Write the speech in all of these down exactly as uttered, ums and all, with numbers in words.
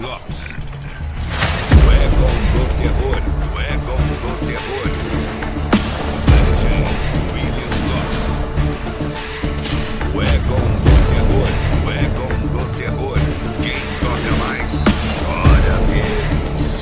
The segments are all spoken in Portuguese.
Lopes. O Egon do terror, o Egon do terror. D J William Lopes. O Egon do terror, o Egon do terror. Quem toca mais, chora menos.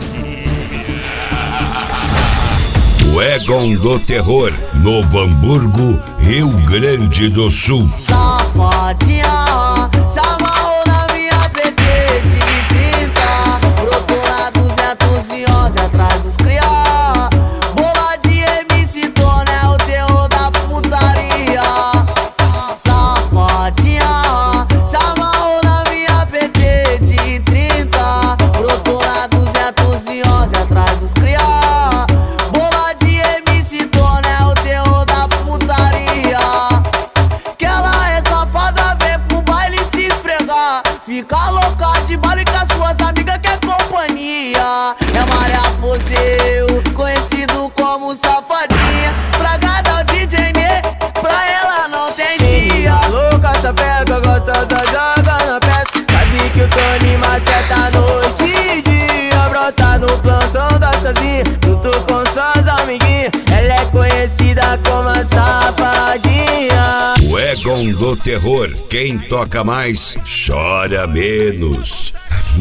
O Egon do terror, Novo Hamburgo, Rio Grande do Sul. Safadinha, se amarrou na minha P T de trinta. Brotou na duzentos e onze atrás dos cria. Bola de M C Tona é o terror da putaria. Safadinha, se amarrou na minha P T de trinta. Brotou na duzentos e onze atrás dos cria. Bola de M C Tona é o terror da putaria. Que ela é safada, vem pro baile se esfregar. Fica louca de baile com as suas amigas que é companhia. É Maria Fozeu, conhecido como Safadinha. Pra gadar o D J Nê, pra ela não tem dia. Louca, essa pega, gostosa, joga na peça. Sabe que o Tony maceta a noite e dia. Brota no plantão das casinhas, junto com suas amiguinhas. Ela é conhecida como a Safadinha. O Egon do terror, quem toca mais, chora menos.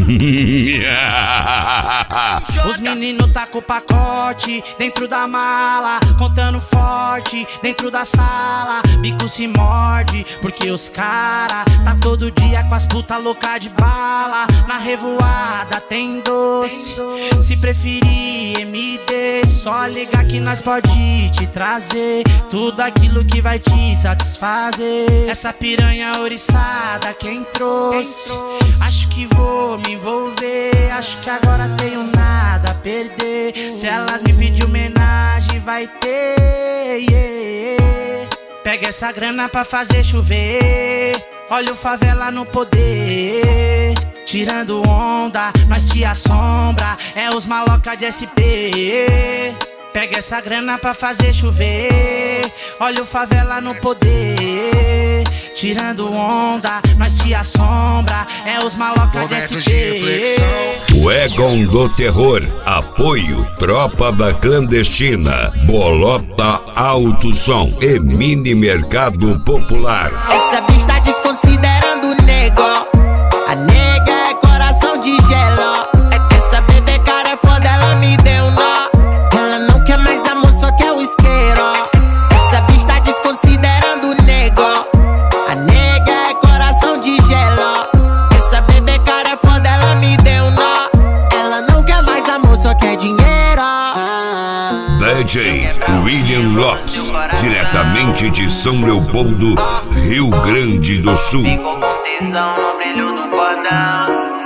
Os meninos tá com o pacote dentro da mala, contando forte dentro da sala. Bico se morde, porque os cara tá todo dia com as puta louca de bala. Na revoada tem doce, se preferir M D, só ligar que nós pode te trazer tudo aquilo que vai te satisfazer. Essa piranha ouriçada quem trouxe, acho que vou me envolver, acho que agora tenho nada a perder. Se elas me pedir homenagem vai ter, yeah. Pega essa grana pra fazer chover, olha o favela no poder. Tirando onda, nós te assombra, é os maloca de S P. Pega essa grana pra fazer chover, olha o favela no poder. Tirando onda, nós te assombra, é os maloca de S P. O Egon do terror, apoio Tropa da Clandestina, Bolota Alto Som e Mini Mercado Popular. Essa bicha tá desconsiderando o nego. A nega é coração de gelo. Essa bebê cara é foda, ela me deu nó. Ela não quer mais amor, só quer o isqueiro. Essa bicha tá desconsiderando o nego. A nega é coração de gelo. Essa bebê cara é foda, ela me deu nó. Ela não quer mais amor, só quer dinheiro. D J William Lopes, diretamente de São Leopoldo, Rio Grande do Sul. Ficou com tesão no brilho do cordão.